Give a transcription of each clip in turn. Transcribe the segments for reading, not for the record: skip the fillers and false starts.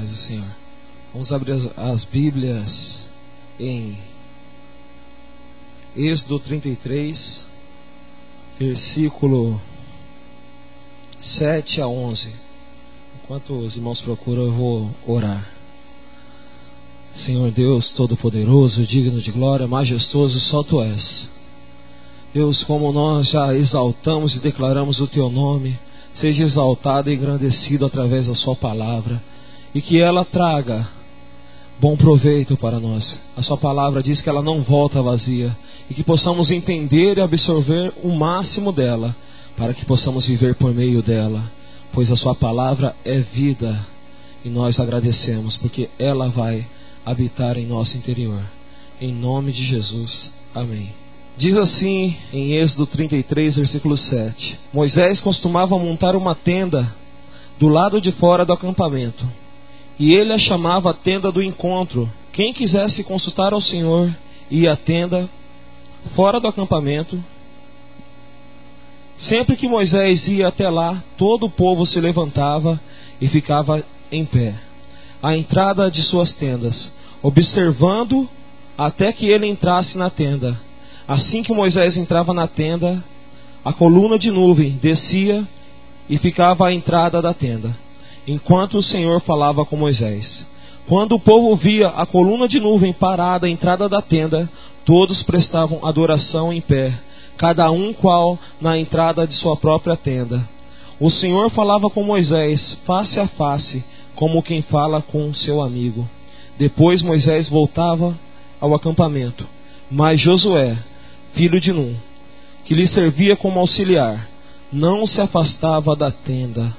Paz do Senhor. Vamos abrir as Bíblias em Êxodo 33, versículo 7 a 11. Enquanto os irmãos procuram, eu vou orar. Senhor Deus Todo-Poderoso, digno de glória, majestoso, só Tu és. Deus, como nós já exaltamos e declaramos o Teu nome, seja exaltado e engrandecido através da Sua palavra, e que ela traga bom proveito para nós. A Sua palavra diz que ela não volta vazia, e que possamos entender e absorver o máximo dela, para que possamos viver por meio dela, pois a Sua palavra é vida, e nós agradecemos, porque ela vai habitar em nosso interior. Em nome de Jesus, amém. Diz assim em Êxodo 33, versículo 7: Moisés costumava montar uma tenda do lado de fora do acampamento, e ele a chamava a tenda do encontro. Quem quisesse consultar ao Senhor ia à tenda fora do acampamento. Sempre que Moisés ia até lá, todo o povo se levantava e ficava em pé à entrada de suas tendas, observando até que ele entrasse na tenda. Assim que Moisés entrava na tenda, a coluna de nuvem descia e ficava à entrada da tenda, enquanto o Senhor falava com Moisés. Quando o povo via a coluna de nuvem parada à entrada da tenda, todos prestavam adoração em pé, cada um qual na entrada de sua própria tenda. O Senhor falava com Moisés face a face, como quem fala com seu amigo. Depois Moisés voltava ao acampamento, mas Josué, filho de Num, que lhe servia como auxiliar, não se afastava da tenda.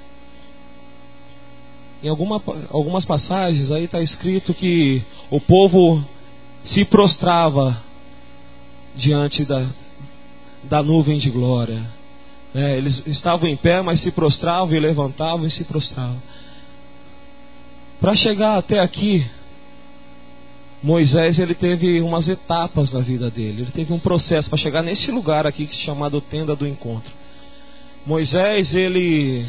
Em algumas passagens aí está escrito que o povo se prostrava diante da nuvem de glória. Eles estavam em pé, mas se prostravam e levantavam e se prostravam. Para chegar até aqui, Moisés ele teve umas etapas na vida dele. Ele teve um processo para chegar nesse lugar aqui chamado Tenda do Encontro. Moisés ele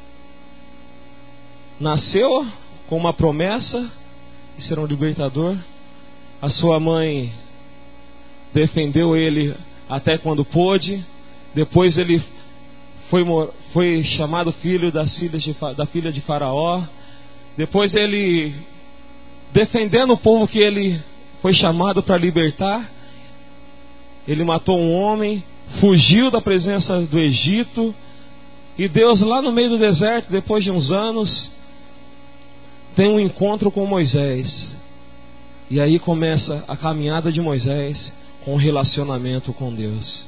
nasceu com uma promessa de ser um libertador. A sua mãe defendeu ele até quando pôde. Depois ele foi chamado filho da filha de Faraó. Depois ele, defendendo o povo que ele foi chamado para libertar, ele matou um homem, fugiu da presença do Egito, e Deus lá no meio do deserto, depois de uns anos, tem um encontro com Moisés. E aí começa a caminhada de Moisés com um relacionamento com Deus.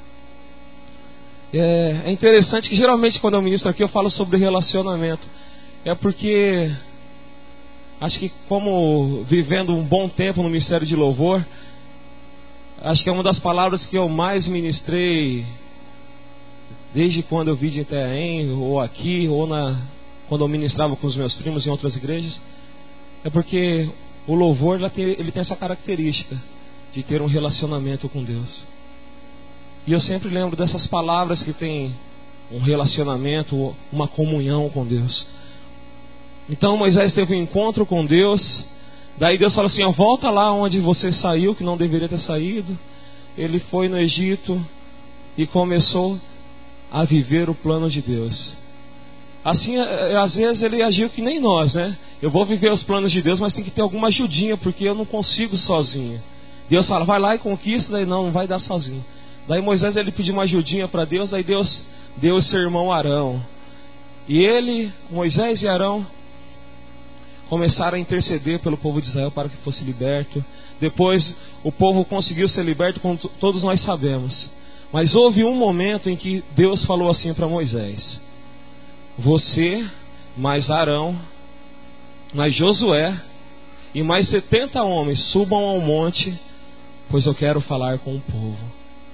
É interessante que geralmente quando eu ministro aqui eu falo sobre relacionamento. É porque acho que, como vivendo um bom tempo no ministério de louvor, acho que é uma das palavras que eu mais ministrei desde quando eu vim de Itaém, ou aqui, ou quando eu ministrava com os meus primos em outras igrejas. É porque o louvor ele tem essa característica de ter um relacionamento com Deus. E eu sempre lembro dessas palavras que tem um relacionamento, uma comunhão com Deus. Então Moisés teve um encontro com Deus. Daí Deus falou assim: volta lá onde você saiu, que não deveria ter saído. Ele foi no Egito e começou a viver o plano de Deus. Assim, às vezes ele agiu que nem nós, né? Eu vou viver os planos de Deus, mas tem que ter alguma ajudinha, porque eu não consigo sozinho. Deus fala: vai lá e conquista. Daí não vai dar sozinho. Daí Moisés ele pediu uma ajudinha para Deus. Daí Deus deu o seu irmão Arão. E ele, Moisés e Arão, começaram a interceder pelo povo de Israel para que fosse liberto. Depois o povo conseguiu ser liberto, como todos nós sabemos. Mas houve um momento em que Deus falou assim para Moisés: você, mais Arão, mais Josué e mais 70 homens subam ao monte, pois eu quero falar com o povo.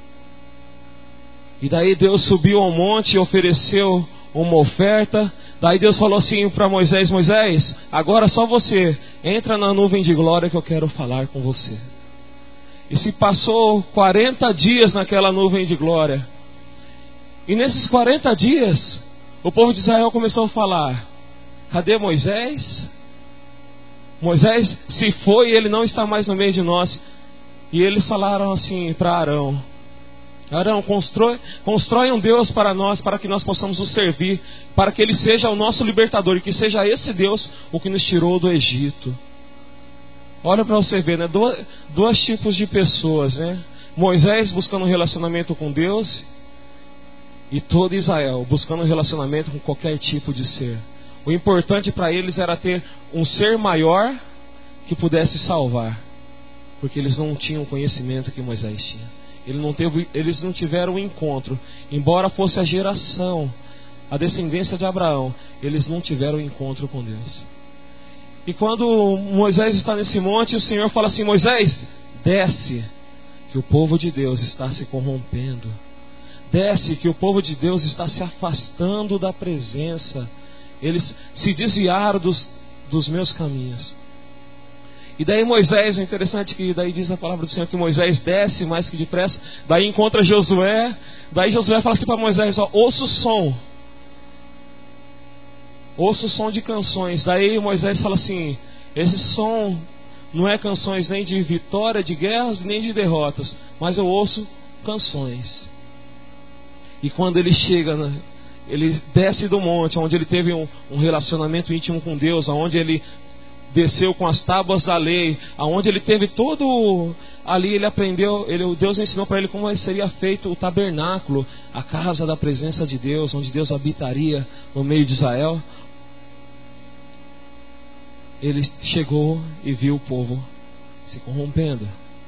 E daí Deus subiu ao monte e ofereceu uma oferta. Daí Deus falou assim para Moisés: Moisés, agora só você entra na nuvem de glória que eu quero falar com você. E se passou 40 dias naquela nuvem de glória. E nesses 40 dias o povo de Israel começou a falar: cadê Moisés? Moisés se foi e ele não está mais no meio de nós. E eles falaram assim para Arão: Arão, constrói um Deus para nós, para que nós possamos o servir, para que Ele seja o nosso libertador, e que seja esse Deus o que nos tirou do Egito. Olha para você ver, né? Dois tipos de pessoas, né? Moisés buscando um relacionamento com Deus, e todo Israel buscando um relacionamento com qualquer tipo de ser. O importante para eles era ter um ser maior que pudesse salvar, porque eles não tinham o conhecimento que Moisés tinha. Eles não tiveram um encontro. Embora fosse a geração, a descendência de Abraão, eles não tiveram um encontro com Deus. E quando Moisés está nesse monte, o Senhor fala assim: Moisés, desce, que o povo de Deus está se corrompendo. Desce, que o povo de Deus está se afastando da presença. Eles se desviaram dos meus caminhos. E daí Moisés, é interessante que daí diz a palavra do Senhor que Moisés desce mais que depressa. Daí encontra Josué. Daí Josué fala assim para Moisés: ó, ouça o som. Ouça o som de canções. Daí Moisés fala assim: esse som não é canções nem de vitória, de guerras, nem de derrotas, mas eu ouço canções. E quando ele chega, ele desce do monte, onde ele teve um relacionamento íntimo com Deus, onde ele desceu com as tábuas da lei, aonde ele teve todo ali, ele aprendeu, Deus ensinou para ele como seria feito o tabernáculo, a casa da presença de Deus, onde Deus habitaria no meio de Israel. Ele chegou e viu o povo se corrompendo.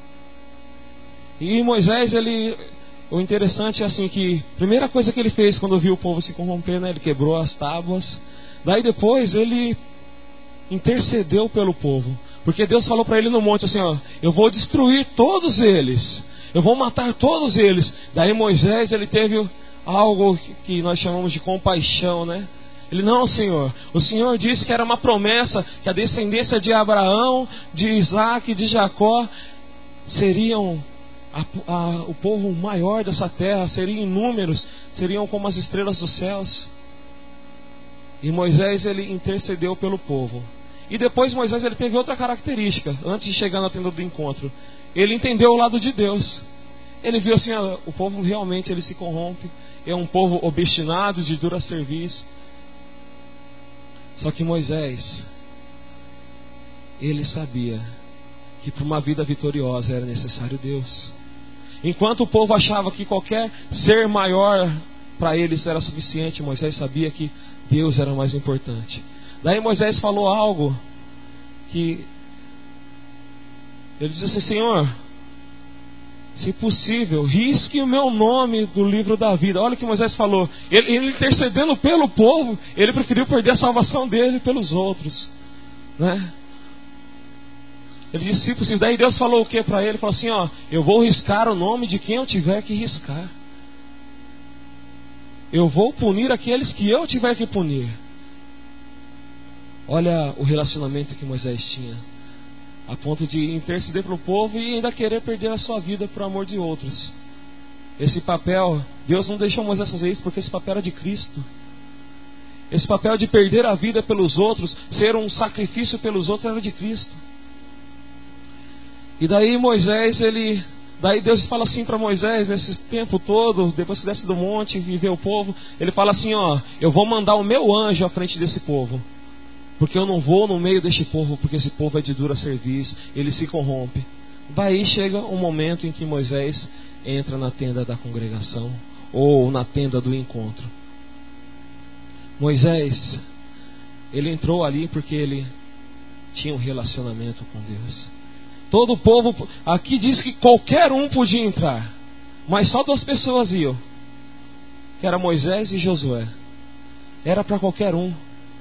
E Moisés, o interessante é assim que a primeira coisa que ele fez quando viu o povo se corrompendo, ele quebrou as tábuas. Daí depois ele intercedeu pelo povo, porque Deus falou para ele no monte assim: ó, eu vou destruir todos eles, eu vou matar todos eles. Daí Moisés, ele teve algo que nós chamamos de compaixão, né? Ele: não, Senhor, o Senhor disse que era uma promessa, que a descendência de Abraão, de Isaac, de Jacó seriam o povo maior dessa terra, seriam inúmeros, seriam como as estrelas dos céus. E Moisés, ele intercedeu pelo povo. E depois Moisés, ele teve outra característica. Antes de chegar na tenda do encontro, ele entendeu o lado de Deus. Ele viu assim: o povo realmente ele se corrompe, é um povo obstinado, de dura serviço. Só que Moisés, ele sabia que para uma vida vitoriosa era necessário Deus. Enquanto o povo achava que qualquer ser maior para eles era suficiente, Moisés sabia que Deus era mais importante. Daí Moisés falou algo que ele disse assim: Senhor, se possível, risque o meu nome do livro da vida. Olha o que Moisés falou. Ele intercedendo pelo povo, ele preferiu perder a salvação dele pelos outros, né? Ele disse: se possível. Daí Deus falou o que para ele? Ele falou assim: ó, eu vou riscar o nome de quem eu tiver que riscar. Eu vou punir aqueles que eu tiver que punir. Olha o relacionamento que Moisés tinha, a ponto de interceder pelo povo e ainda querer perder a sua vida por amor de outros. Esse papel, Deus não deixou Moisés fazer isso, porque esse papel era de Cristo. Esse papel de perder a vida pelos outros, ser um sacrifício pelos outros, era de Cristo. E daí Moisés, daí Deus fala assim para Moisés, nesse tempo todo, depois que desce do monte e vê o povo, ele fala assim: ó, eu vou mandar o meu anjo à frente desse povo, porque eu não vou no meio deste povo, porque esse povo é de dura serviço, ele se corrompe. Daí chega um momento em que Moisés entra na tenda da congregação, ou na tenda do encontro. Moisés, ele entrou ali porque ele tinha um relacionamento com Deus. Todo o povo, aqui diz que qualquer um podia entrar, mas só 2 pessoas iam, que era Moisés e Josué. Era para qualquer um.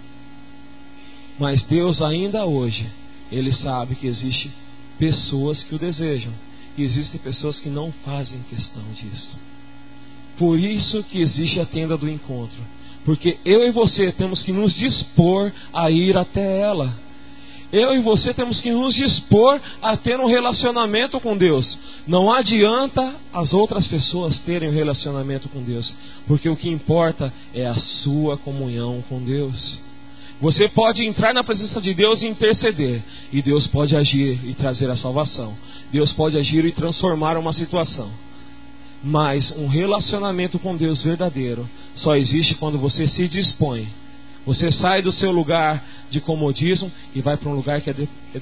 Mas Deus ainda hoje, Ele sabe que existe pessoas que o desejam, e existem pessoas que não fazem questão disso. Por isso que existe a tenda do encontro, porque eu e você temos que nos dispor a ir até ela. Eu e você temos que nos dispor a ter um relacionamento com Deus. Não adianta as outras pessoas terem um relacionamento com Deus, porque o que importa é a sua comunhão com Deus. Você pode entrar na presença de Deus e interceder, e Deus pode agir e trazer a salvação. Deus pode agir e transformar uma situação. Mas um relacionamento com Deus verdadeiro só existe quando você se dispõe. Você sai do seu lugar de comodismo e vai para um lugar que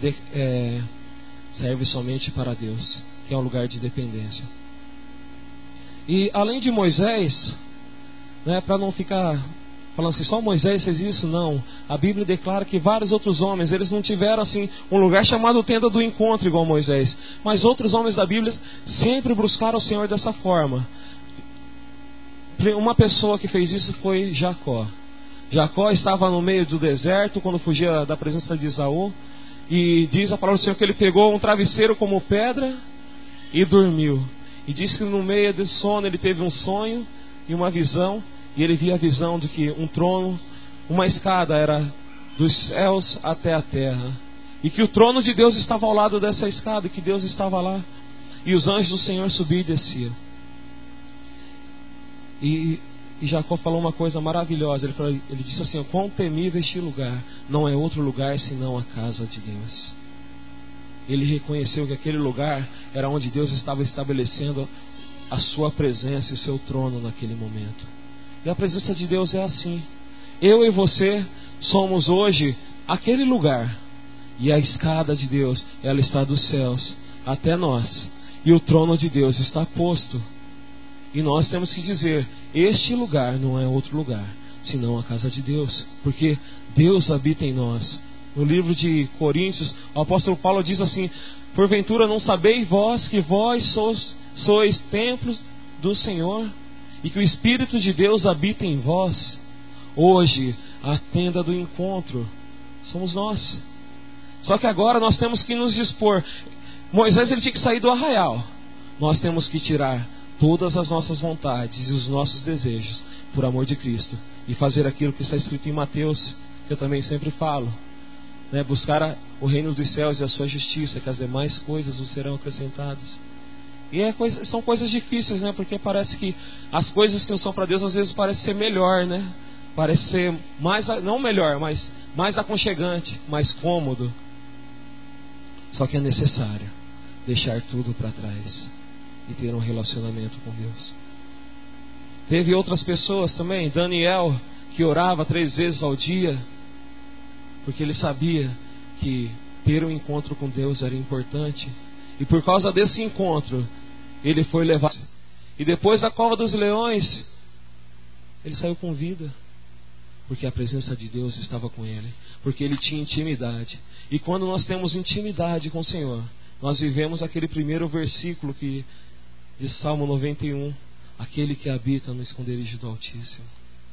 serve somente para Deus, que é um lugar de dependência. E além de Moisés, para não ficar falando assim, só Moisés fez isso, não. A Bíblia declara que vários outros homens, eles não tiveram assim um lugar chamado tenda do encontro igual Moisés. Mas outros homens da Bíblia sempre buscaram o Senhor dessa forma. Uma pessoa que fez isso foi Jacó. Jacó estava no meio do deserto quando fugia da presença de Esaú. E diz a palavra do Senhor que ele pegou um travesseiro como pedra e dormiu. E diz que no meio do sono ele teve um sonho e uma visão. E ele via a visão de que um trono, uma escada era dos céus até a terra. E que o trono de Deus estava ao lado dessa escada, e que Deus estava lá. E os anjos do Senhor subiam e desciam. E Jacó falou uma coisa maravilhosa. Ele disse assim: quão temível este lugar, não é outro lugar senão a casa de Deus. Ele reconheceu que aquele lugar era onde Deus estava estabelecendo a sua presença e o seu trono naquele momento. E a presença de Deus é assim. Eu e você somos hoje aquele lugar. E a escada de Deus, ela está dos céus até nós. E o trono de Deus está posto. E nós temos que dizer: este lugar não é outro lugar senão a casa de Deus, porque Deus habita em nós. No livro de Coríntios, o apóstolo Paulo diz assim: porventura não sabeis vós que vós sois templos do Senhor, e que o Espírito de Deus habita em vós? Hoje, a tenda do encontro somos nós. Só que agora nós temos que nos dispor. Moisés, ele tinha que sair do arraial. Nós temos que tirar todas as nossas vontades e os nossos desejos por amor de Cristo e fazer aquilo que está escrito em Mateus, que eu também sempre falo, buscar o reino dos céus e a sua justiça, que as demais coisas vos serão acrescentadas. E são coisas difíceis, porque parece que as coisas que não são para Deus às vezes parece ser melhor, parece ser mais, não melhor, mas mais aconchegante, mais cômodo. Só que é necessário deixar tudo para trás e ter um relacionamento com Deus. Teve outras pessoas também, Daniel, que orava 3 vezes ao dia, porque ele sabia que ter um encontro com Deus era importante. E por causa desse encontro, ele foi levado. E depois da cova dos leões, ele saiu com vida, porque a presença de Deus estava com ele, porque ele tinha intimidade. E quando nós temos intimidade com o Senhor, nós vivemos aquele primeiro versículo de Salmo 91: aquele que habita no esconderijo do Altíssimo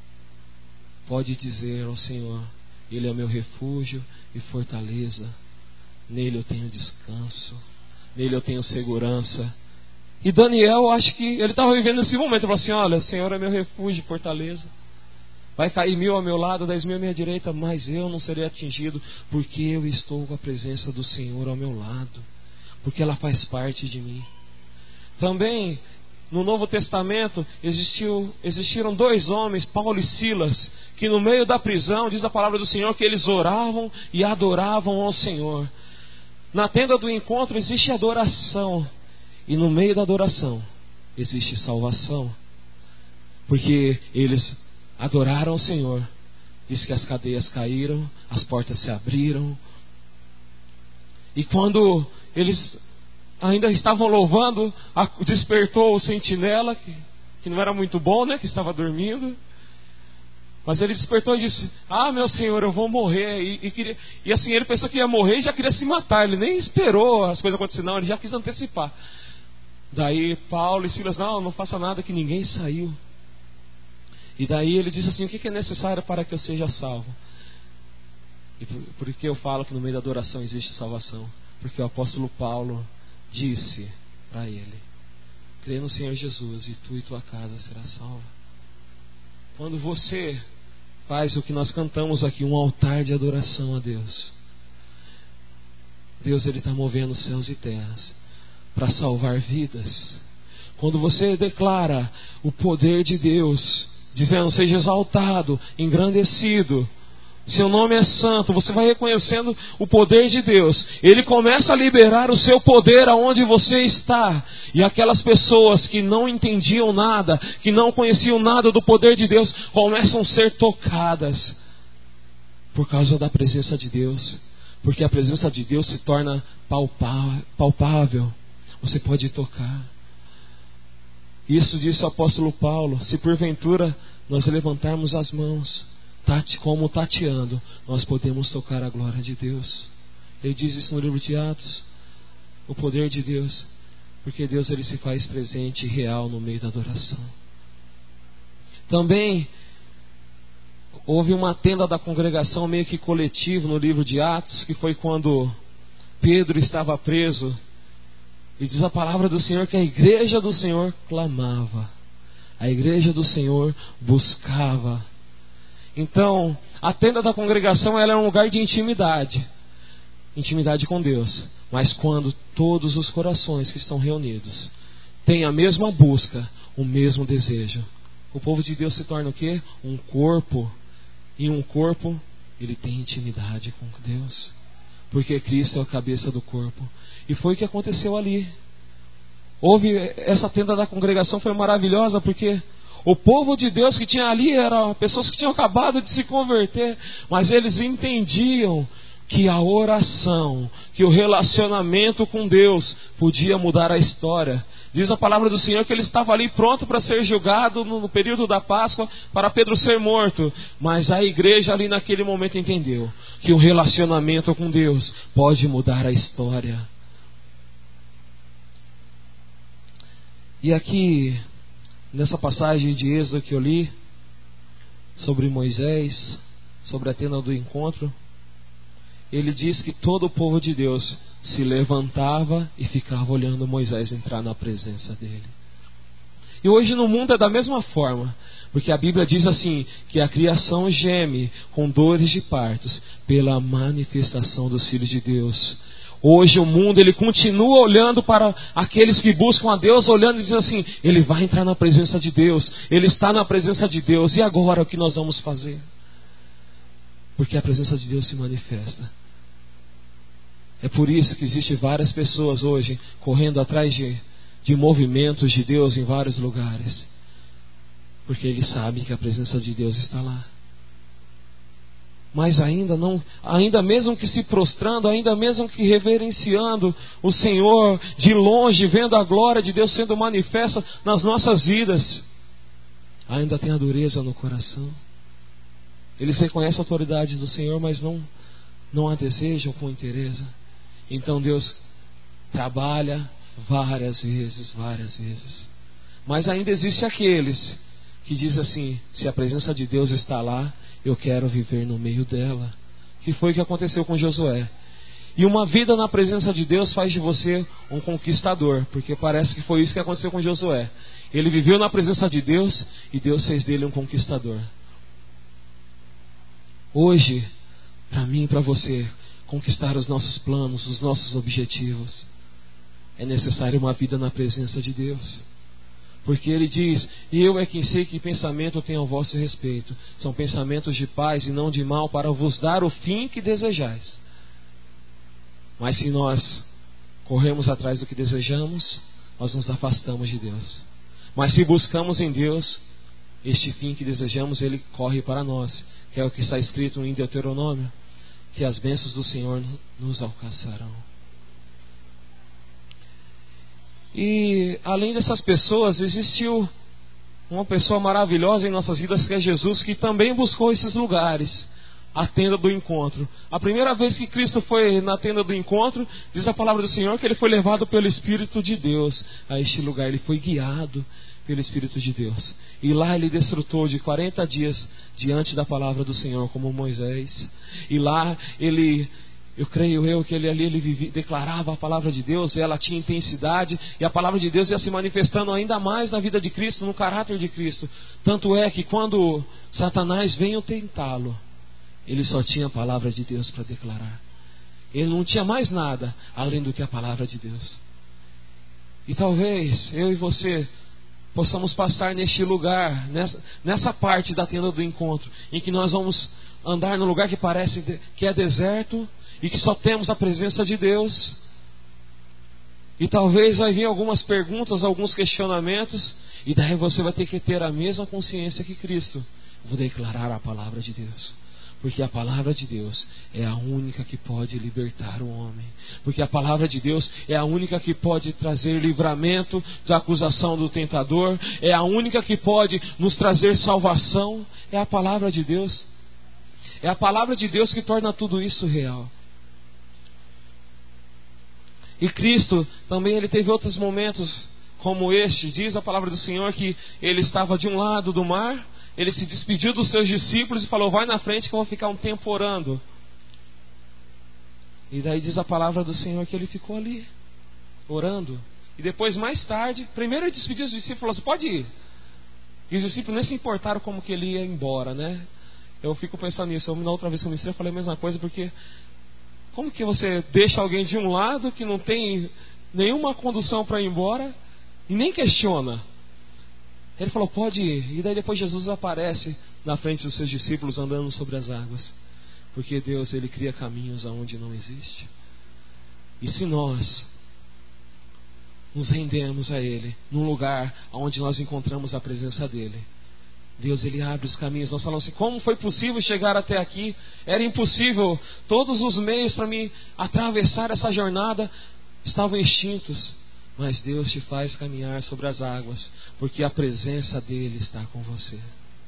pode dizer ao Senhor: Ele é o meu refúgio e fortaleza, nele eu tenho descanso, nele eu tenho segurança. E Daniel, acho que ele estava vivendo esse momento. Ele falou assim: olha, o Senhor é meu refúgio e fortaleza. Vai cair 1000 ao meu lado, 10.000 à minha direita, mas eu não serei atingido, porque eu estou com a presença do Senhor ao meu lado, porque ela faz parte de mim. Também no Novo Testamento existiram 2 homens, Paulo e Silas, que no meio da prisão, diz a palavra do Senhor, que eles oravam e adoravam ao Senhor. Na tenda do encontro existe adoração, e no meio da adoração existe salvação, porque eles adoraram o Senhor. Diz que as cadeias caíram, as portas se abriram, e quando eles ainda estavam louvando, despertou o sentinela, que não era muito bom, que estava dormindo. Mas ele despertou e disse: ah, meu Senhor, eu vou morrer. E assim, ele pensou que ia morrer e já queria se matar. Ele nem esperou as coisas acontecerem, não, ele já quis antecipar. Daí Paulo e Silas: não faça nada, que ninguém saiu. E daí ele disse assim: o que é necessário para que eu seja salvo? E por que eu falo que no meio da adoração existe salvação? Porque o apóstolo Paulo disse para ele: crê no Senhor Jesus e tu e tua casa será salva. Quando você faz o que nós cantamos aqui, um altar de adoração a Deus, Deus, ele está movendo céus e terras para salvar vidas. Quando você declara o poder de Deus, dizendo: seja exaltado, engrandecido Seu nome é santo. Você vai reconhecendo o poder de Deus. Ele começa a liberar o seu poder aonde você está. E aquelas pessoas que não entendiam nada, que não conheciam nada do poder de Deus, começam a ser tocadas por causa da presença de Deus. Porque a presença de Deus se torna palpável. Você pode tocar. Isso disse o apóstolo Paulo: se porventura nós levantarmos as mãos, como tateando, nós podemos tocar a glória de Deus. Ele diz isso no livro de Atos. O poder de Deus. Porque Deus, ele se faz presente e real no meio da adoração. Também houve uma tenda da congregação meio que coletivo no livro de Atos, que foi quando Pedro estava preso. E diz a palavra do Senhor que a igreja do Senhor clamava. A igreja do Senhor buscava. Então, a tenda da congregação, ela é um lugar de intimidade. Intimidade com Deus. Mas quando todos os corações que estão reunidos têm a mesma busca, o mesmo desejo, o povo de Deus se torna o quê? Um corpo. E um corpo, ele tem intimidade com Deus. Porque Cristo é a cabeça do corpo. E foi o que aconteceu ali. Essa tenda da congregação foi maravilhosa, porque o povo de Deus que tinha ali eram pessoas que tinham acabado de se converter, mas eles entendiam que a oração, que o relacionamento com Deus podia mudar a história. Diz a palavra do Senhor que ele estava ali pronto para ser julgado no período da Páscoa, para Pedro ser morto. Mas a igreja ali naquele momento entendeu que o relacionamento com Deus pode mudar a história. E aqui, nessa passagem de Êxodo que eu li, sobre Moisés, sobre a tenda do encontro, ele diz que todo o povo de Deus se levantava e ficava olhando Moisés entrar na presença dele. E hoje no mundo é da mesma forma, porque a Bíblia diz assim, que a criação geme com dores de partos pela manifestação dos filhos de Deus. Hoje o mundo, ele continua olhando para aqueles que buscam a Deus, olhando e dizendo assim, ele vai entrar na presença de Deus, ele está na presença de Deus, e agora o que nós vamos fazer? Porque a presença de Deus se manifesta. É por isso que existem várias pessoas hoje correndo atrás de movimentos de Deus em vários lugares. Porque eles sabem que a presença de Deus está lá. Mas ainda mesmo que se prostrando, ainda mesmo que reverenciando o Senhor de longe, vendo a glória de Deus sendo manifesta nas nossas vidas, ainda tem a dureza no coração. Eles reconhecem a autoridade do Senhor, mas não a desejam com interesse. Então Deus trabalha várias vezes. Mas ainda existe aqueles que dizem assim, se a presença de Deus está lá, eu quero viver no meio dela. Que foi o que aconteceu com Josué. E uma vida na presença de Deus faz de você um conquistador, porque parece que foi isso que aconteceu com Josué. Ele viveu na presença de Deus e Deus fez dele um conquistador. Hoje, para mim e para você, conquistar os nossos planos, os nossos objetivos, é necessário uma vida na presença de Deus. Porque Ele diz, eu é quem sei que pensamento eu tenho ao vosso respeito. São pensamentos de paz e não de mal, para vos dar o fim que desejais. Mas se nós corremos atrás do que desejamos, nós nos afastamos de Deus. Mas se buscamos em Deus, este fim que desejamos, Ele corre para nós. Que é o que está escrito em Deuteronômio, que as bênçãos do Senhor nos alcançarão. E além dessas pessoas, existiu uma pessoa maravilhosa em nossas vidas, que é Jesus, que também buscou esses lugares, a tenda do encontro. A primeira vez que Cristo foi na tenda do encontro, diz a palavra do Senhor que Ele foi levado pelo Espírito de Deus a este lugar. Ele foi guiado pelo Espírito de Deus. E lá Ele desfrutou de 40 dias diante da palavra do Senhor, como Moisés. E lá eu creio que ele declarava a palavra de Deus, e ela tinha intensidade, e a palavra de Deus ia se manifestando ainda mais na vida de Cristo, no caráter de Cristo. Tanto é que quando Satanás veio tentá-lo, ele só tinha a palavra de Deus para declarar. Ele não tinha mais nada além do que a palavra de Deus. E talvez eu e você possamos passar neste lugar, nessa parte da tenda do encontro, em que nós vamos andar num lugar que parece que é deserto e que só temos a presença de Deus. E talvez vai vir algumas perguntas, alguns questionamentos, e daí você vai ter que ter a mesma consciência que Cristo. Vou declarar a palavra de Deus, porque a palavra de Deus é a única que pode libertar o homem, porque a palavra de Deus é a única que pode trazer livramento da acusação do tentador, é a única que pode nos trazer salvação. É a palavra de Deus. É a palavra de Deus que torna tudo isso real. E Cristo também, ele teve outros momentos como este. Diz a palavra do Senhor que ele estava de um lado do mar, ele se despediu dos seus discípulos e falou: vai na frente que eu vou ficar um tempo orando. E daí diz a palavra do Senhor que ele ficou ali, orando. E depois, mais tarde, primeiro ele despediu os discípulos e falou assim: pode ir. E os discípulos nem se importaram como que ele ia embora, né? Eu fico pensando nisso. Na outra vez que eu ministrei, eu falei a mesma coisa, porque como que você deixa alguém de um lado que não tem nenhuma condução para ir embora e nem questiona? Ele falou: pode ir. E daí depois Jesus aparece na frente dos seus discípulos andando sobre as águas. Porque Deus, ele cria caminhos aonde não existe. E se nós nos rendemos a Ele, num lugar onde nós encontramos a presença dEle, Deus, ele abre os caminhos. Nós falamos assim: como foi possível chegar até aqui? Era impossível. Todos os meios para mim atravessar essa jornada estavam extintos. Mas Deus te faz caminhar sobre as águas, porque a presença dele está com você.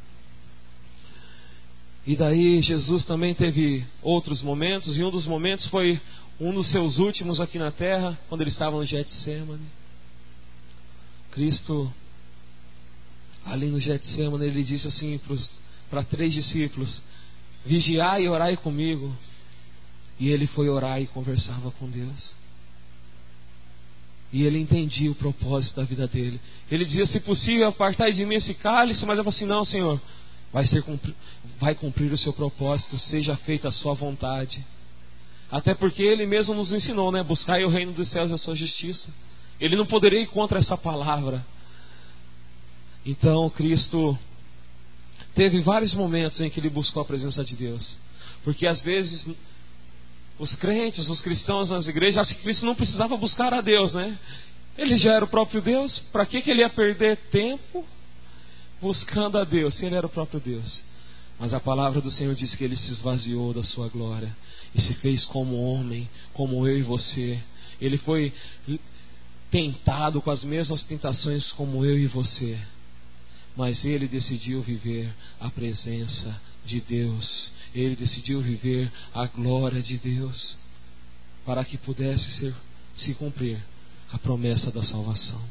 E daí Jesus também teve outros momentos, e um dos momentos foi um dos seus últimos aqui na terra, quando ele estava no Getsemane. Cristo, ali no Getsemane, ele disse assim para 3 discípulos: vigiai e orai comigo. E ele foi orar e conversava com Deus. E ele entendia o propósito da vida dele. Ele dizia: se possível, apartai de mim esse cálice. Mas eu falei assim: não, Senhor, vai cumprir o seu propósito, seja feita a sua vontade. Até porque ele mesmo nos ensinou, né? Buscai o reino dos céus e a sua justiça. Ele não poderia ir contra essa palavra. Então Cristo teve vários momentos em que ele buscou a presença de Deus. Porque às vezes os crentes, os cristãos nas igrejas acham que Cristo não precisava buscar a Deus, né? Ele já era o próprio Deus. Para que ele ia perder tempo buscando a Deus, se ele era o próprio Deus? Mas a palavra do Senhor diz que ele se esvaziou da sua glória e se fez como homem, como eu e você. Ele foi tentado com as mesmas tentações como eu e você. Mas ele decidiu viver a presença de Deus. Ele decidiu viver a glória de Deus, para que pudesse se cumprir a promessa da salvação.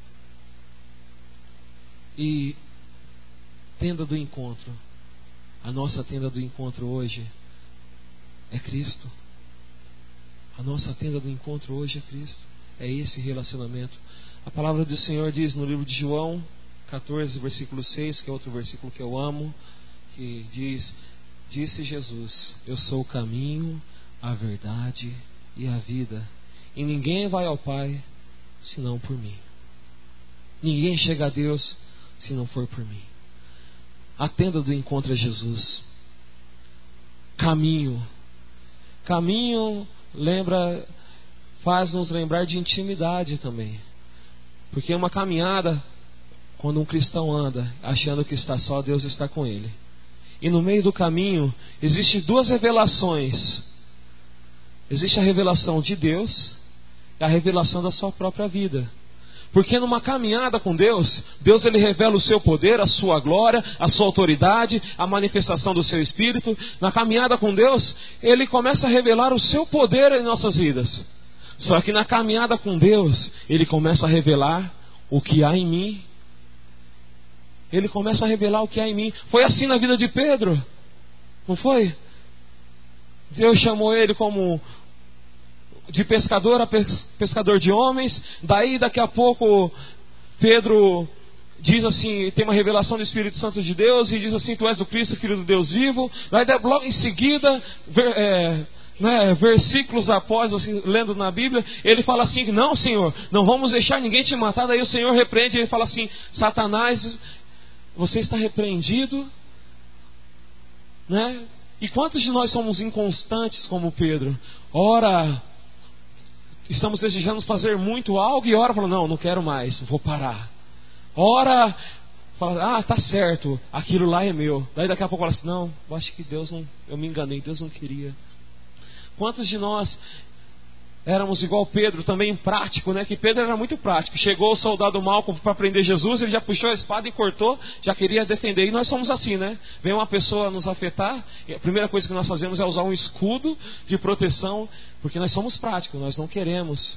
E tenda do encontro, a nossa tenda do encontro hoje é Cristo. A nossa tenda do encontro hoje é Cristo. É esse relacionamento. A palavra do Senhor diz no livro de João 14, versículo 6, que é outro versículo que eu amo, que diz: disse Jesus: eu sou o caminho, a verdade e a vida, e ninguém vai ao Pai senão por mim. Ninguém chega a Deus se não for por mim. A tenda do encontro é Jesus. Caminho faz-nos lembrar de intimidade também. Porque uma caminhada, quando um cristão anda achando que está só, Deus está com ele. E no meio do caminho existem 2 revelações. Existe a revelação de Deus e a revelação da sua própria vida. Porque numa caminhada com Deus, Deus ele revela o seu poder, a sua glória, a sua autoridade, a manifestação do seu Espírito. Na caminhada com Deus, ele começa a revelar o seu poder em nossas vidas. Só que na caminhada com Deus, ele começa a revelar o que há em mim. Ele começa a revelar o que há em mim. Foi assim na vida de Pedro, não foi? Deus chamou ele como de pescador a pescador de homens. Daí daqui a pouco Pedro diz assim, tem uma revelação do Espírito Santo de Deus e diz assim: tu és o Cristo, Filho do Deus vivo. Daí logo em seguida né, versículos após, assim, lendo na Bíblia, ele fala assim: não, Senhor, não vamos deixar ninguém te matar. Daí o Senhor repreende, ele fala assim: Satanás, você está repreendido, né? E quantos de nós somos inconstantes como Pedro? Ora, estamos desejando fazer muito algo, e ora falando: não quero mais, vou parar. Ora, fala: tá certo, aquilo lá é meu. Daí daqui a pouco fala assim: não, eu acho que Deus não, eu me enganei, Deus não queria. Quantos de nós éramos igual Pedro, também prático, né? Que Pedro era muito prático. Chegou o soldado Malco para prender Jesus, ele já puxou a espada e cortou, já queria defender. E nós somos assim, né? Vem uma pessoa nos afetar, e a primeira coisa que nós fazemos é usar um escudo de proteção, porque nós somos práticos, nós não queremos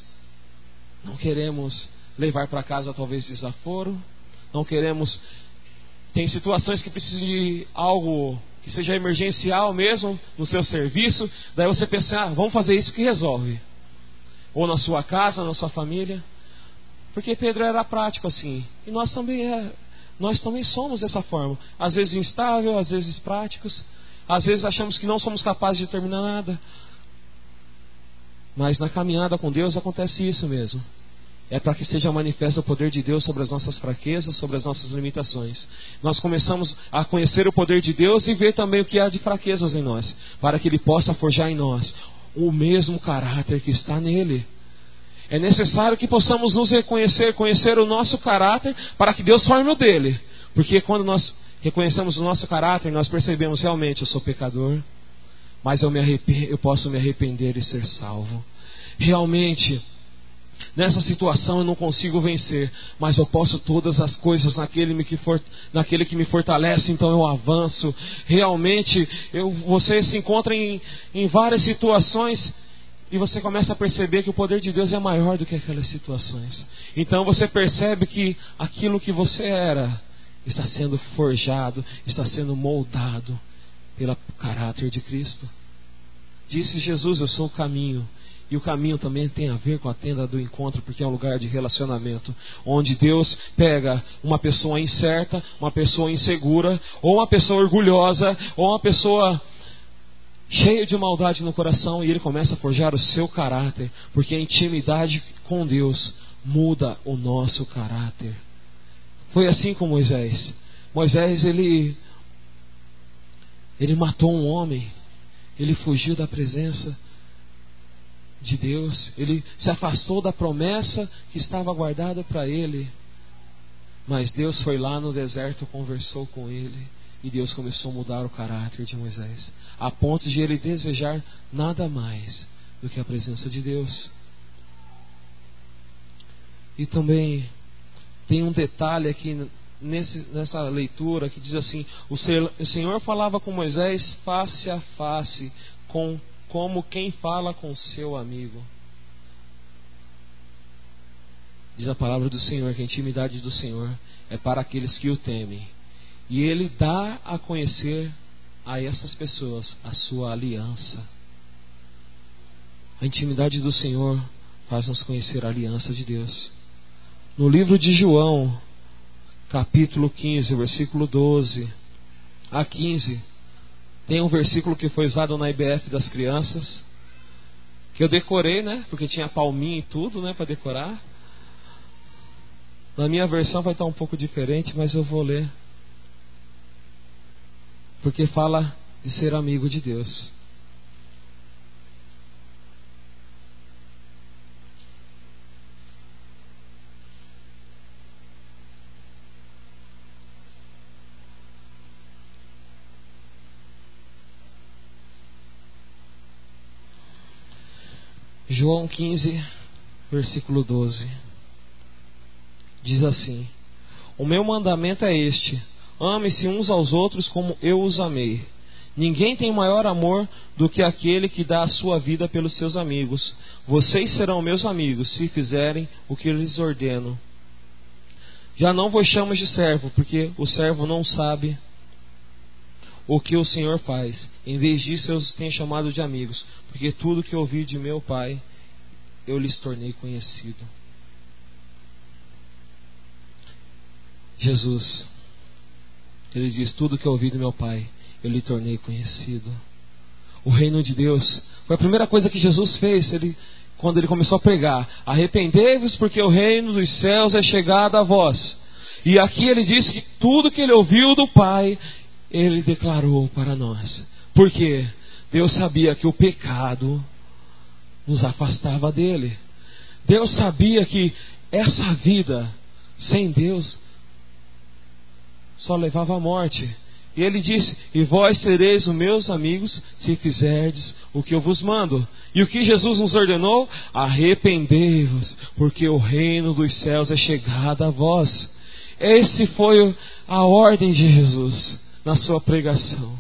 levar para casa talvez desaforo, não queremos. Tem situações que precisam de algo que seja emergencial mesmo no seu serviço, daí você pensa: vamos fazer isso que resolve. Ou na sua casa, na sua família. Porque Pedro era prático assim. E nós também somos dessa forma. Às vezes instável, às vezes práticos. Às vezes achamos que não somos capazes de terminar nada. Mas na caminhada com Deus acontece isso mesmo. É para que seja manifesto o poder de Deus sobre as nossas fraquezas, sobre as nossas limitações. Nós começamos a conhecer o poder de Deus e ver também o que há de fraquezas em nós, para que Ele possa forjar em nós o mesmo caráter que está nele. É necessário que possamos nos reconhecer, conhecer o nosso caráter, para que Deus forme o dele. Porque quando nós reconhecemos o nosso caráter, nós percebemos: realmente eu sou pecador, mas eu posso me arrepender e ser salvo. Realmente, nessa situação eu não consigo vencer, mas eu posso todas as coisas naquele que me fortalece, então eu avanço. Realmente, você se encontra em várias situações e você começa a perceber que o poder de Deus é maior do que aquelas situações. Então você percebe que aquilo que você era está sendo forjado, está sendo moldado pelo caráter de Cristo. Disse Jesus: eu sou o caminho. E o caminho também tem a ver com a tenda do encontro, porque é um lugar de relacionamento, onde Deus pega uma pessoa incerta, uma pessoa insegura, ou uma pessoa orgulhosa, ou uma pessoa cheia de maldade no coração, e Ele começa a forjar o seu caráter, porque a intimidade com Deus muda o nosso caráter. Foi assim com Moisés. Moisés, ele matou um homem, ele fugiu da presença de Deus, ele se afastou da promessa que estava guardada para ele. Mas Deus foi lá no deserto, conversou com ele, e Deus começou a mudar o caráter de Moisés, a ponto de ele desejar nada mais do que a presença de Deus. E também tem um detalhe aqui nessa leitura que diz assim: o Senhor falava com Moisés face a face, como quem fala com seu amigo. Diz a palavra do Senhor que a intimidade do Senhor é para aqueles que o temem, e Ele dá a conhecer a essas pessoas a sua aliança. A intimidade do Senhor faz-nos conhecer a aliança de Deus. No livro de João, capítulo 15, versículo 12 a 15, tem um versículo que foi usado na IBF das crianças, que eu decorei, né? Porque tinha palminha e tudo, né? Para decorar. Na minha versão vai estar um pouco diferente, mas eu vou ler. Porque fala de ser amigo de Deus. João 15, versículo 12. Diz assim: o meu mandamento é este: ame-se uns aos outros como eu os amei. Ninguém tem maior amor do que aquele que dá a sua vida pelos seus amigos. Vocês serão meus amigos se fizerem o que eu lhes ordeno. Já não vos chamo de servo, porque o servo não sabe o que o Senhor faz. Em vez disso eu os tenho chamado de amigos, porque tudo que ouvi de meu Pai eu lhes tornei conhecido. Jesus, Ele diz: tudo que eu ouvi do meu Pai eu lhe tornei conhecido. o reino de Deus. Foi a primeira coisa que Jesus fez quando ele começou a pregar: arrependei-vos, porque o reino dos céus é chegado a vós. E aqui ele disse que tudo que ele ouviu do Pai, ele declarou para nós. Por quê? Deus sabia que o pecado nos afastava dele. Deus sabia que essa vida sem Deus só levava à morte. E ele disse: e vós sereis os meus amigos se fizerdes o que eu vos mando. E o que Jesus nos ordenou? Arrependei-vos, porque o reino dos céus é chegado a vós. Esse foi a ordem de Jesus na sua pregação.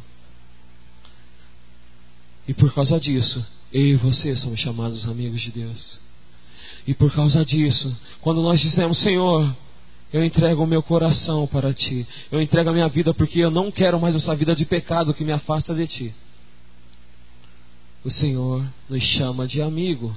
E por causa disso, eu e você somos chamados amigos de Deus. E por causa disso, quando nós dizemos: Senhor, eu entrego o meu coração para Ti, eu entrego a minha vida, porque eu não quero mais essa vida de pecado que me afasta de Ti, o Senhor nos chama de amigo.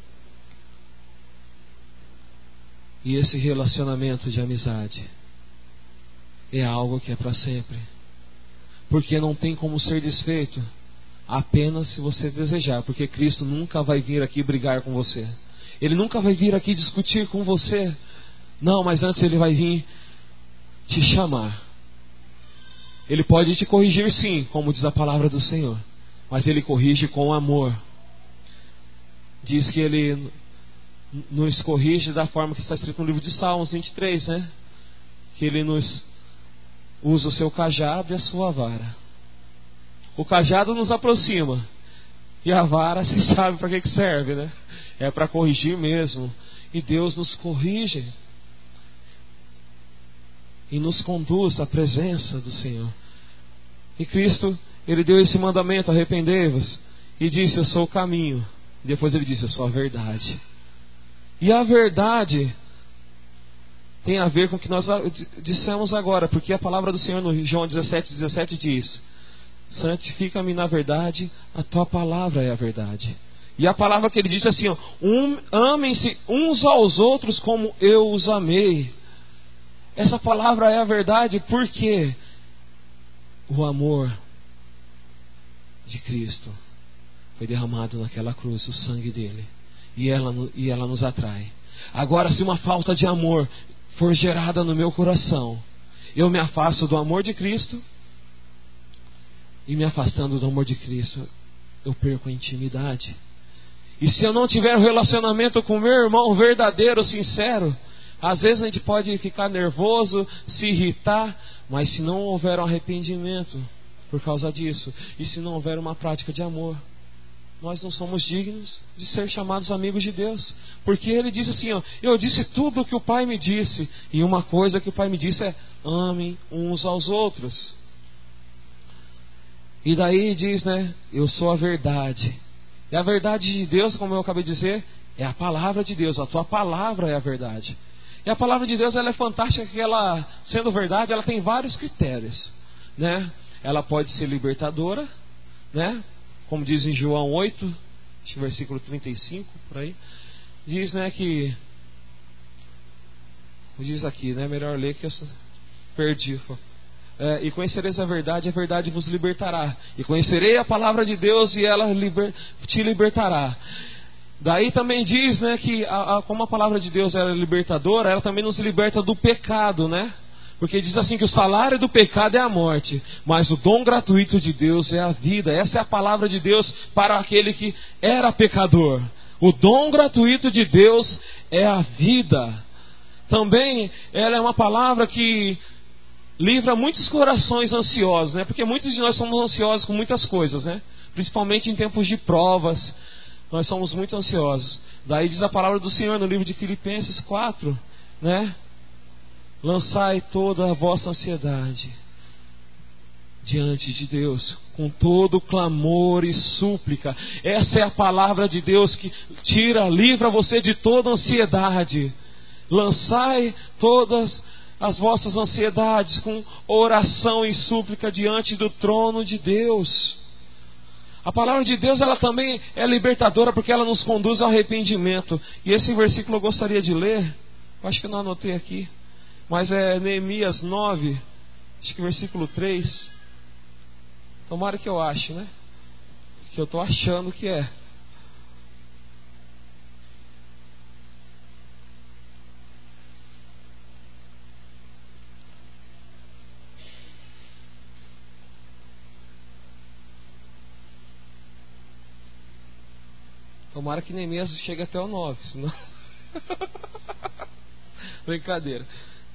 E esse relacionamento de amizade é algo que é para sempre, porque não tem como ser desfeito apenas se você desejar, porque Cristo nunca vai vir aqui brigar com você, Ele nunca vai vir aqui discutir com você. Não, mas antes Ele vai vir te chamar. Ele pode te corrigir sim, como diz a palavra do Senhor, mas Ele corrige com amor. Diz que Ele nos corrige da forma que está escrito no livro de Salmos 23, né? Que Ele nos usa o seu cajado e a sua vara. O cajado nos aproxima, e a vara, você sabe para que serve, né? É para corrigir mesmo. E Deus nos corrige e nos conduz à presença do Senhor. E Cristo, Ele deu esse mandamento: arrependei-vos, e disse: eu sou o caminho. E depois Ele disse: eu sou a verdade. E a verdade tem a ver com o que nós dissemos agora, porque a palavra do Senhor no João 17:17 diz: santifica-me na verdade, a tua palavra é a verdade. E a palavra que Ele diz assim: amem-se uns aos outros como eu os amei. Essa palavra é a verdade, porque o amor de Cristo foi derramado naquela cruz, o sangue dele, e ela nos atrai. Agora, se uma falta de amor for gerada no meu coração, eu me afasto do amor de Cristo, e me afastando do amor de Cristo, eu perco a intimidade. E se eu não tiver um relacionamento com meu irmão verdadeiro, sincero, às vezes a gente pode ficar nervoso, se irritar, mas se não houver um arrependimento por causa disso, e se não houver uma prática de amor, nós não somos dignos de ser chamados amigos de Deus. Porque Ele diz assim: eu disse tudo o que o Pai me disse, e uma coisa que o Pai me disse é: amem uns aos outros. E daí diz, né? Eu sou a verdade. E a verdade de Deus, como eu acabei de dizer, é a palavra de Deus. A tua palavra é a verdade. E a palavra de Deus, ela é fantástica, que ela, sendo verdade, ela tem vários critérios, né? Ela pode ser libertadora, né? Como diz em João 8, versículo 35, por aí, diz, né, que diz aqui, né? Melhor ler que eu perdi. E conhecereis a verdade vos libertará. E conhecerei a palavra de Deus, e ela te libertará. Daí também diz, né, que como a palavra de Deus é libertadora, ela também nos liberta do pecado, né? Porque diz assim que o salário do pecado é a morte, mas o dom gratuito de Deus é a vida. Essa é a palavra de Deus para aquele que era pecador. O dom gratuito de Deus é a vida. Também ela é uma palavra que livra muitos corações ansiosos, né? Porque muitos de nós somos ansiosos com muitas coisas, né? Principalmente em tempos de provas, nós somos muito ansiosos. Daí diz a palavra do Senhor no livro de Filipenses 4, né? Lançai toda a vossa ansiedade diante de Deus, com todo clamor e súplica. Essa é a palavra de Deus que livra você de toda ansiedade. Lançai todas as vossas ansiedades com oração e súplica diante do trono de Deus. A palavra de Deus, ela também é libertadora, porque ela nos conduz ao arrependimento. E esse versículo eu gostaria de ler. Eu acho que eu não anotei aqui, mas é Neemias 9, acho que versículo 3. Tomara que eu ache, né? que eu estou achando que é. Tomara que Neemias chegue até o 9, senão... Brincadeira.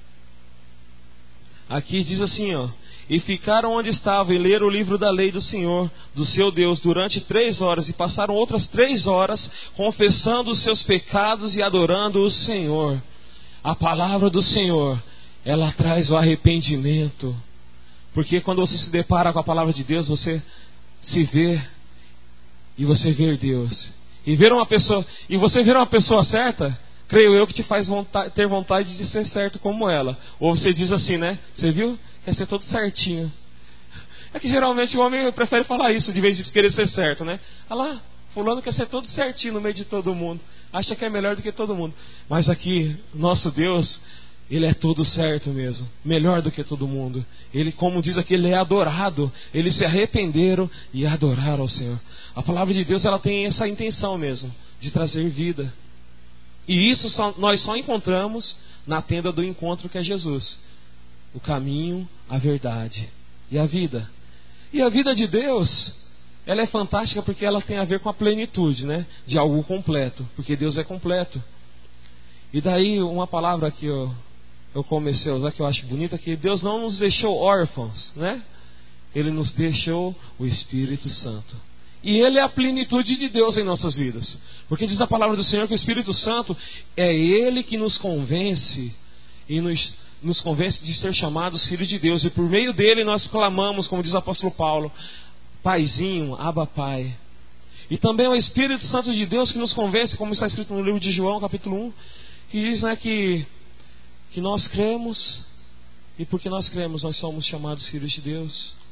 Aqui diz assim, ó: e ficaram onde estavam e leram o livro da lei do Senhor, do seu Deus, durante 3 horas, e passaram outras 3 horas confessando os seus pecados e adorando o Senhor. A palavra do Senhor, ela traz o arrependimento, porque quando você se depara com a palavra de Deus, você se vê e você vê Deus. E você ver uma pessoa certa, creio eu que te faz ter vontade de ser certo como ela. Ou você diz assim, né? Você viu? Quer ser todo certinho. É que geralmente o homem prefere falar isso de vez de querer ser certo, né? Olha lá, fulano quer ser todo certinho no meio de todo mundo. Acha que é melhor do que todo mundo. Mas aqui, nosso Deus, Ele é todo certo mesmo. Melhor do que todo mundo. Ele, como diz aqui, Ele é adorado. Eles se arrependeram e adoraram ao Senhor. A palavra de Deus, ela tem essa intenção mesmo, de trazer vida. E isso nós só encontramos na tenda do encontro, que é Jesus. O caminho, a verdade e a vida. E a vida de Deus, ela é fantástica porque ela tem a ver com a plenitude, né? De algo completo, porque Deus é completo. E daí uma palavra que eu comecei a usar, que eu acho bonita, que Deus não nos deixou órfãos, né? Ele nos deixou o Espírito Santo. E Ele é a plenitude de Deus em nossas vidas. Porque diz a palavra do Senhor que o Espírito Santo é Ele que nos convence e nos convence de ser chamados filhos de Deus. E por meio dele nós clamamos, como diz o apóstolo Paulo, Paizinho, Abba Pai. E também é o Espírito Santo de Deus que nos convence, como está escrito no livro de João, capítulo 1, que diz, né, que nós cremos, e porque nós cremos nós somos chamados filhos de Deus.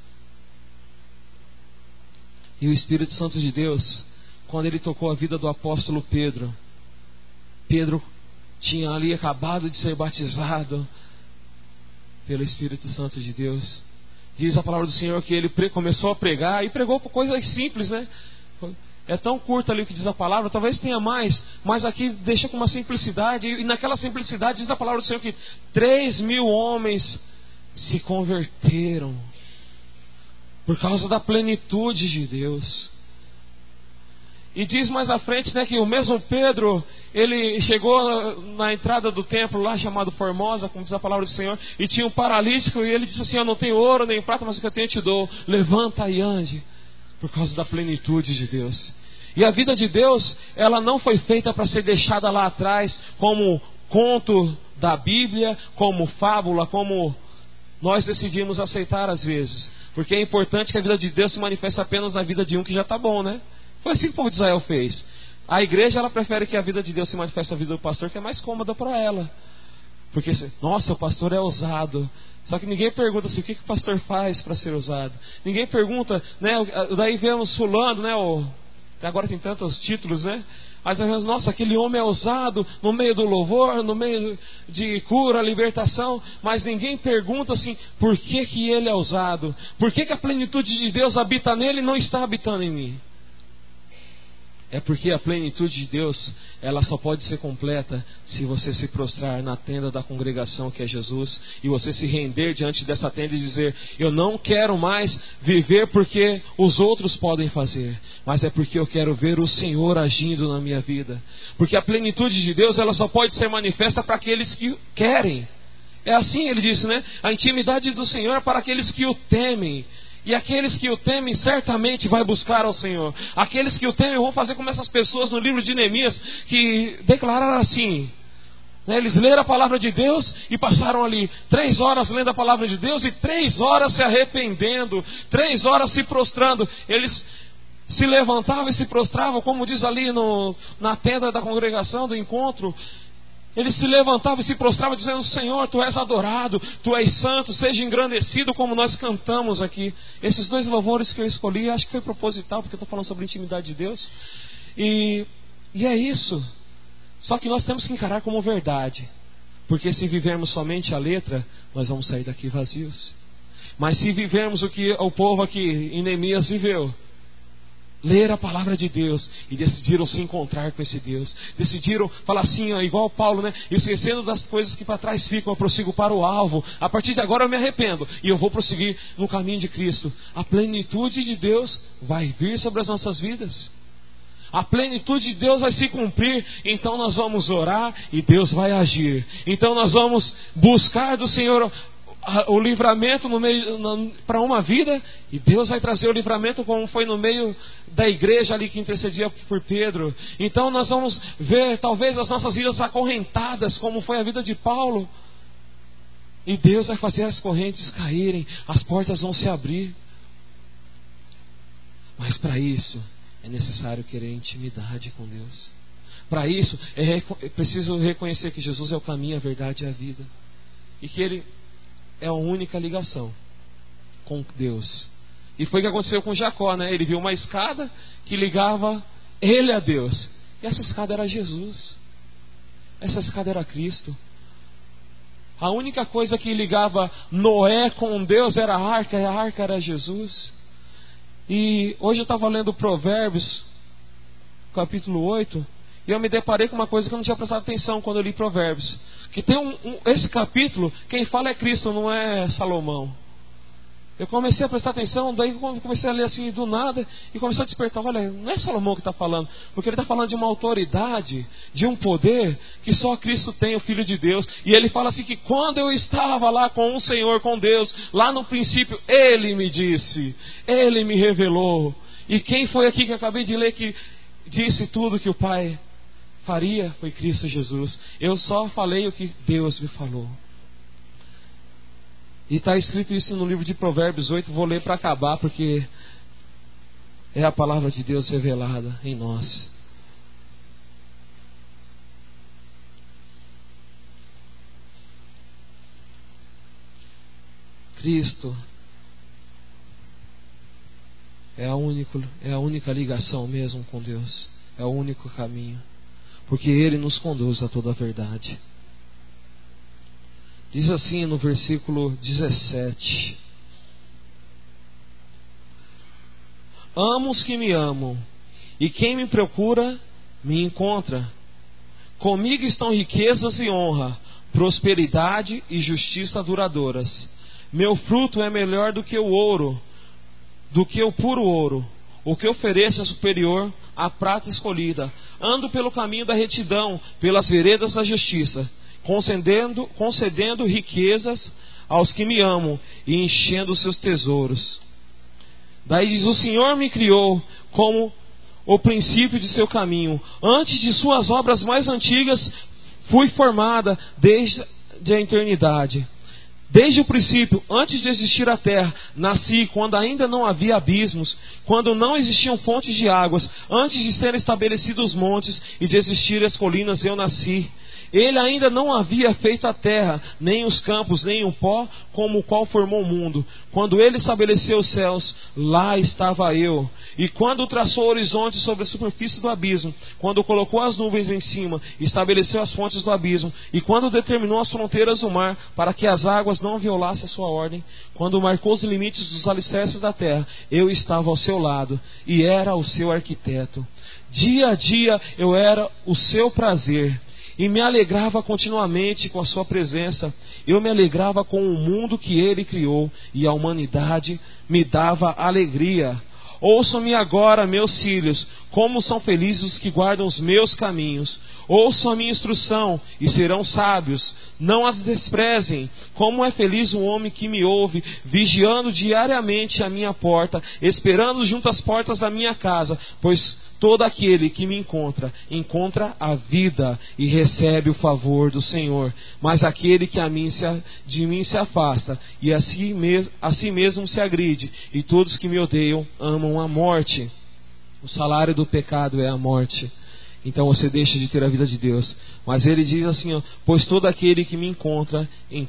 E o Espírito Santo de Deus, quando ele tocou a vida do apóstolo Pedro, Pedro tinha ali acabado de ser batizado pelo Espírito Santo de Deus. Diz a palavra do Senhor que ele começou a pregar, e pregou por coisas simples, né? É tão curto ali o que diz a palavra, talvez tenha mais, mas aqui deixa com uma simplicidade, e naquela simplicidade diz a palavra do Senhor que 3.000 homens se converteram por causa da plenitude de Deus. E diz mais à frente, né, que o mesmo Pedro, ele chegou na entrada do templo lá chamado Formosa, como diz a palavra do Senhor, e tinha um paralítico, e ele disse assim: eu não tenho ouro nem prata, mas o que eu tenho eu te dou, levanta e ande. Por causa da plenitude de Deus. E a vida de Deus, ela não foi feita para ser deixada lá atrás como conto da Bíblia, como fábula, como nós decidimos aceitar às vezes. Porque é importante que a vida de Deus se manifeste apenas na vida de um que já está bom, né? Foi assim que o povo de Israel fez. A igreja, ela prefere que a vida de Deus se manifeste na vida do pastor, que é mais cômoda para ela. Porque, nossa, o pastor é ousado. Só que ninguém pergunta assim, o que o pastor faz para ser ousado? Ninguém pergunta, né? Daí vemos fulano, né? Agora tem tantos títulos, né? Mas vezes, nossa, aquele homem é ousado no meio do louvor, no meio de cura, libertação. Mas ninguém pergunta assim, por que ele é ousado? Por que a plenitude de Deus habita nele e não está habitando em mim? É porque a plenitude de Deus, ela só pode ser completa se você se prostrar na tenda da congregação, que é Jesus, e você se render diante dessa tenda e dizer: eu não quero mais viver porque os outros podem fazer, mas é porque eu quero ver o Senhor agindo na minha vida. Porque a plenitude de Deus, ela só pode ser manifesta para aqueles que querem. É assim ele disse, né? A intimidade do Senhor é para aqueles que o temem. E aqueles que o temem certamente vai buscar ao Senhor. Aqueles que o temem vão fazer como essas pessoas no livro de Neemias, que declararam assim, né? Eles leram a palavra de Deus e passaram ali 3 horas lendo a palavra de Deus e 3 horas se arrependendo, 3 horas se prostrando. Eles se levantavam e se prostravam, como diz ali na tenda da congregação, do encontro. Eles se levantavam e se prostravam dizendo: Senhor, Tu és adorado, Tu és santo, seja engrandecido, como nós cantamos aqui. Esses 2 louvores que eu escolhi, acho que foi proposital, porque eu estou falando sobre a intimidade de Deus. E é isso. Só que nós temos que encarar como verdade. Porque se vivermos somente a letra, nós vamos sair daqui vazios. Mas se vivermos o que o povo aqui em Neemias viveu, ler a palavra de Deus e decidiram se encontrar com esse Deus. Decidiram falar assim, ó, igual Paulo, né? Esquecendo das coisas que para trás ficam, eu prossigo para o alvo. A partir de agora eu me arrependo e eu vou prosseguir no caminho de Cristo. A plenitude de Deus vai vir sobre as nossas vidas. A plenitude de Deus vai se cumprir. Então nós vamos orar e Deus vai agir. Então nós vamos buscar do Senhor o livramento no meio para uma vida, e Deus vai trazer o livramento, como foi no meio da igreja ali que intercedia por Pedro. Então nós vamos ver talvez as nossas vidas acorrentadas, como foi a vida de Paulo, e Deus vai fazer as correntes caírem, as portas vão se abrir. Mas para isso é necessário querer intimidade com Deus. Para isso é preciso reconhecer que Jesus é o caminho, a verdade e a vida, e que Ele é a única ligação com Deus. E foi o que aconteceu com Jacó, né? Ele viu uma escada que ligava ele a Deus, e essa escada era Jesus. Essa escada era Cristo. A única coisa que ligava Noé com Deus era a arca, e a arca era Jesus. E hoje eu estava lendo Provérbios capítulo 8, e eu me deparei com uma coisa que eu não tinha prestado atenção quando eu li Provérbios. Que tem esse capítulo, quem fala é Cristo, não é Salomão. Eu comecei a prestar atenção, daí comecei a ler assim do nada, e começou a despertar, olha, não é Salomão que está falando, porque ele está falando de uma autoridade, de um poder, que só Cristo tem, o Filho de Deus. E ele fala assim que quando eu estava lá com o Senhor, com Deus, lá no princípio, Ele me disse, Ele me revelou. E quem foi aqui que eu acabei de ler que disse tudo que o Pai faria? Foi Cristo Jesus. Eu só falei o que Deus me falou. E está escrito isso no livro de Provérbios 8. Vou ler para acabar, porque é a palavra de Deus revelada em nós. Cristo é a única ligação mesmo com Deus. É o único caminho, porque Ele nos conduz a toda a verdade. Diz assim no versículo 17: Amo os que me amam, e quem me procura, me encontra. Comigo estão riquezas e honra, prosperidade e justiça duradouras. Meu fruto é melhor do que o ouro, do que o puro ouro. O que ofereço é superior à prata escolhida. Ando pelo caminho da retidão, pelas veredas da justiça, concedendo riquezas aos que me amam e enchendo os seus tesouros. Daí diz: o Senhor me criou como o princípio de seu caminho. Antes de suas obras mais antigas fui formada desde a eternidade. Desde o princípio, antes de existir a terra, nasci quando ainda não havia abismos, quando não existiam fontes de águas, antes de serem estabelecidos os montes e de existirem as colinas, eu nasci. Ele ainda não havia feito a terra, nem os campos, nem o pó, como o qual formou o mundo. Quando Ele estabeleceu os céus, lá estava eu. E quando traçou o horizonte sobre a superfície do abismo, quando colocou as nuvens em cima, estabeleceu as fontes do abismo, e quando determinou as fronteiras do mar, para que as águas não violassem a sua ordem, quando marcou os limites dos alicerces da terra, eu estava ao seu lado, e era o seu arquiteto. Dia a dia eu era o seu prazer, e me alegrava continuamente com a sua presença. Eu me alegrava com o mundo que Ele criou, e a humanidade me dava alegria. Ouçam-me agora, meus filhos, como são felizes os que guardam os meus caminhos. Ouçam a minha instrução e serão sábios. Não as desprezem. Como é feliz o homem que me ouve, vigiando diariamente a minha porta, esperando junto às portas da minha casa, pois todo aquele que me encontra a vida e recebe o favor do Senhor. Mas aquele que de mim se afasta e a si mesmo se agride, e todos que me odeiam amam a morte. O salário do pecado é a morte. Então você deixa de ter a vida de Deus. Mas ele diz assim, ó: pois todo aquele que me encontra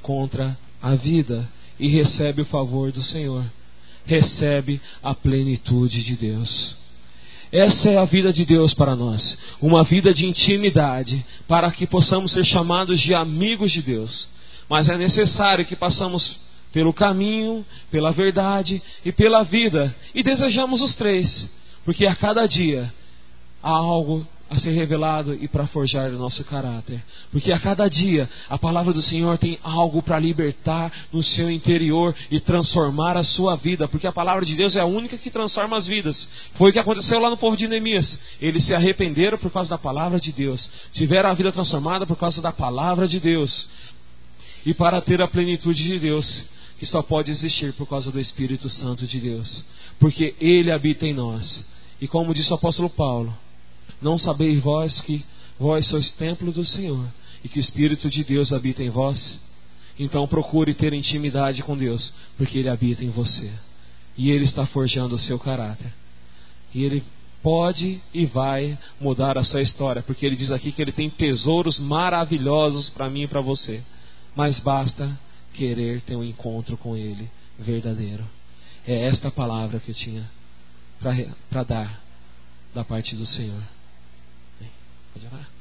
a vida e recebe o favor do Senhor. Recebe a plenitude de Deus. Essa é a vida de Deus para nós, uma vida de intimidade, para que possamos ser chamados de amigos de Deus. Mas é necessário que passamos pelo caminho, pela verdade e pela vida, e desejamos os três. Porque a cada dia há algo a ser revelado e para forjar o nosso caráter. Porque a cada dia a palavra do Senhor tem algo para libertar no seu interior e transformar a sua vida. Porque a palavra de Deus é a única que transforma as vidas. Foi o que aconteceu lá no povo de Neemias. Eles se arrependeram por causa da palavra de Deus. Tiveram a vida transformada por causa da palavra de Deus. E para ter a plenitude de Deus, que só pode existir por causa do Espírito Santo de Deus. Porque Ele habita em nós. E como disse o apóstolo Paulo: não sabeis vós que vós sois templo do Senhor e que o Espírito de Deus habita em vós? Então procure ter intimidade com Deus, porque Ele habita em você. E Ele está forjando o seu caráter. E Ele pode e vai mudar a sua história, porque Ele diz aqui que Ele tem tesouros maravilhosos para mim e para você. Mas basta querer ter um encontro com Ele verdadeiro. É esta palavra que eu tinha para dar da parte do Senhor. Pode orar?